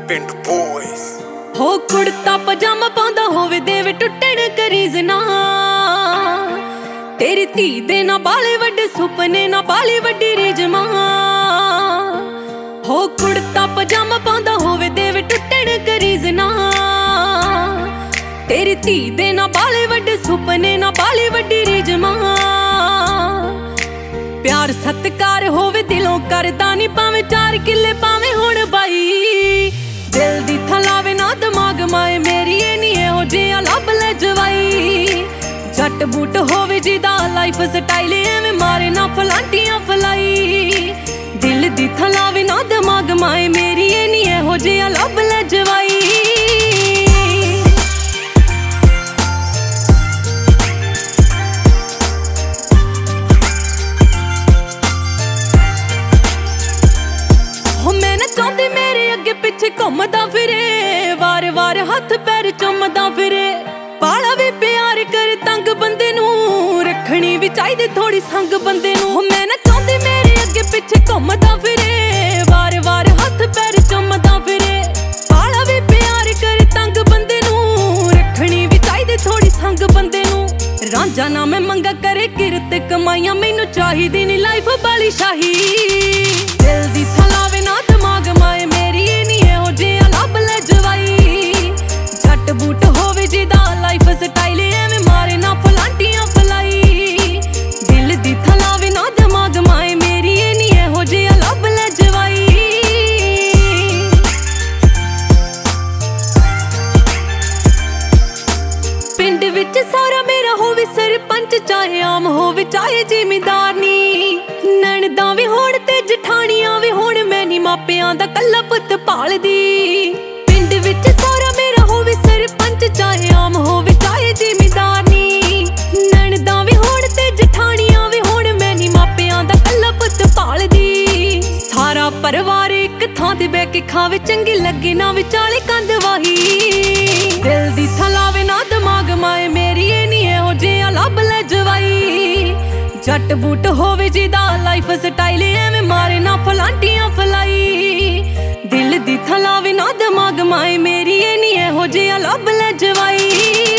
ਪਿੰਡ ਬੋਇਸ ਹੋ ਕੁੜਤਾ ਪਜਾਮਾ ਪਾਉਂਦਾ ਹੋਵੇ ਦੇਵੇ ਟੁੱਟਣ ਕਰੀਜ਼ ਨਾ ਤੇਰੀ ਧੀ ਦੇ ਨਾ ਬਾਲੇ ਵੱਡੇ ਸੁਪਨੇ ਨਾ ਬਾਲੀ ਵੱਡੀ ਰੀਝ ਮਾਂ ਹੋ ਕੁੜਤਾ ਪਜਾਮਾ ਪਾਉਂਦਾ ਹੋਵੇ ਦੇਵੇ ਟੁੱਟਣ ਕਰੀਜ਼ ਨਾ ਤੇਰੀ ਧੀ ਦੇ ਨਾ ਬਾਲੇ ਵੱਡੇ ਸੁਪਨੇ ਨਾ ਬਾਲੀ ਵੱਡੀ ਰੀਝ ਮਾਂ ਪਿਆਰ ਸਤਿਕਾਰ ਹੋਵੇ ਦਿਲੋਂ ਕਰਦਾ ਨਹੀਂ ਭਾਵੇਂ 4 ਕਿੱਲੇ ਭਾਵੇਂ ਹੁਣ ਬਾਈ ਦਿਲ ਦੀ ਥਲਾਵੇ ਨਾ ਦਿਮਾਗ ਮਾਏ ਮੇਰੀ ਇਹ ਨਹੀਂ ਇਹੋ ਜਿਹਾ ਲੱਭ ਲੈ ਜਵਾਈ ਜੱਟ ਬੂਟ ਹੋਵੇ ਜਿਹਦਾ ਲਾਈਫ ਸਟਾਈਲ ਐਵੇਂ ਮਾਰੇ ਨਾ ਫਲਾਂਟੀਆਂ ਫਲਾਈ ਦਿਲ ਦੀ ਥਲਾਵੇ ਨਾ ਦਿਮਾਗ ਮਾਏ ਮੇਰੀ ਇਹ ਨਹੀਂ ਇਹੋ ਜਿਹਾ ਲੱਭ ਲੈ ਜਵਾਈ ਪਿੱਛੇ ਘੁੰਮਦਾ ਫਿਰੇ ਵਾਰ-ਵਾਰ ਹੱਥ ਪੈਰ ਚੁੰਮਦਾ ਫਿਰੇ ਪਾਲਾ ਵੀ ਪਿਆਰ ਕਰ ਤੰਗ ਬੰਦੇ ਨੂੰ ਰੱਖਣੀ ਵੀ ਚਾਹੀਦੀ ਥੋੜੀ ਸੰਗ ਬੰਦੇ ਨੂੰ ਮੈਂ ਨਾ ਚਾਹੁੰਦੀ ਮੇਰੇ ਅੱਗੇ ਪਿੱਛੇ ਘੁੰਮਦਾ ਫਿਰੇ ਵਾਰ-ਵਾਰ ਹੱਥ ਪੈਰ ਚੁੰਮਦਾ ਫਿਰੇ ਪਾਲਾ ਵੀ ਪਿਆਰ ਕਰ ਤੰਗ ਬੰਦੇ ਨੂੰ ਰੱਖਣੀ ਵੀ ਚਾਹੀਦੀ ਥੋੜੀ ਸੰਗ ਬੰਦੇ ਨੂੰ ਰਾਂਝਾ ਨਾ ਮੈਂ ਮੰਗਾ ਕਰੇ ਕਿਰਤ ਕਮਾਈਆਂ ਮੈਨੂੰ ਚਾਹੀਦੀ ਨੀ ਲਾਈਫ ਬਾਲੀ ਸ਼ਾਹੀ ਦਿਲ ਦੀ ਥਲਾਵੇ ਨਾ ਦਿਮਾਗ ਮਾਏ ਮੇਰੀ ਜੱਟ ਬੂਟ ਹੋਵੇ ਜਿਹਦਾ ਲਾਈਫ ਸਟਾਈਲ ਐਵੇਂ ਮਾਰੇ ਨਾ ਫਲਾਂਟੀਆਂ ਫਲਾਈ ਦਿਲ ਦੀ ਥਲਾਵੇ ਨਾ ਦਿਮਾਗ ਮਾਏ ਮੇਰੀ ਇਹ ਨਹੀਂ ਇਹੋ ਜਿਹਾ ਲੱਭ ਲੈ ਜਵਾਈ ਪਿੰਡ ਵਿੱਚ ਸਾਰਾ ਮੇਰਾ ਹੋਵੇ ਸਰਪੰਚ ਚਾਹੇ ਆਮ ਹੋਵੇ ਚਾਹੇ ਜ਼ਿਮੀਂਦਾਰ ਨੀ ਨਣਦਾਂ ਵੀ ਹੋਣ ਤੇ ਜਠਾਣੀਆਂ ਵੀ ਹੋਣ ਮੈਂ ਨੀ ਮਾਪਿਆਂ ਦਾ ਕੱਲਾ ਪੁੱਤ ਪਾਲਦੀ ਪਿੰਡ ਵਿੱਚ ਸਾਰਾ ਮੇਰਾ ਹੋਵੇ ਸਰਪੰਚ ਚਾਹੇ ਆਮ ਹੋਵੇ ਚਾਹੇ ਜ਼ਿਮੀਂਦਾਰ ਨੀ ਨਣਦਾਂ ਵੀ ਹੋਣ ਤੇ ਜਠਾਣੀਆਂ ਵੀ ਹੋਣ ਮੈਂ ਨੀ ਮਾਪਿਆਂ ਦਾ ਕੱਲਾ ਪੁੱਤ ਪਾਲਦੀ ਸਾਰਾ ਪਰਿਵਾਰ ਇੱਕ ਥਾਂ ਤੇ ਬਹਿ ਕੇ ਖਾਵੇ ਚੰਗੀ ਲੱਗੇ ਨਾ ਵਿਚਾਲੇ ਕੰਧ ਵਾਹੀ ਦਿਲ ਦੀ ਥਲਾਵੇ ਨਾ ਦਿਮਾਗ ਮਾਏ ਮੇਰੀ ਇਹ ਨਹੀਂ ਇਹੋ ਜਿਹਾ ਲੱਭ ਲੈ ਜਵਾਈ ਜੱਟ ਬੂਟ ਹੋਵੇ ਜਿਹਦਾ ਲਾਈਫ ਸਟਾਈਲ ਐਵੇਂ ਮਾਰੇ ਨਾ ਫਲਾਂਟੀਆਂ ਫਲਾਈ ਦਿਲ ਦੀ ਥਲਾਵੇ ਨਾ ਦਿਮਾਗ ਮਾਏ ਮੇਰੀ ਇਹ ਨਹੀਂ ਇਹੋ ਜਿਹਾ ਲੱਭ ਲੈ ਜਵਾਈ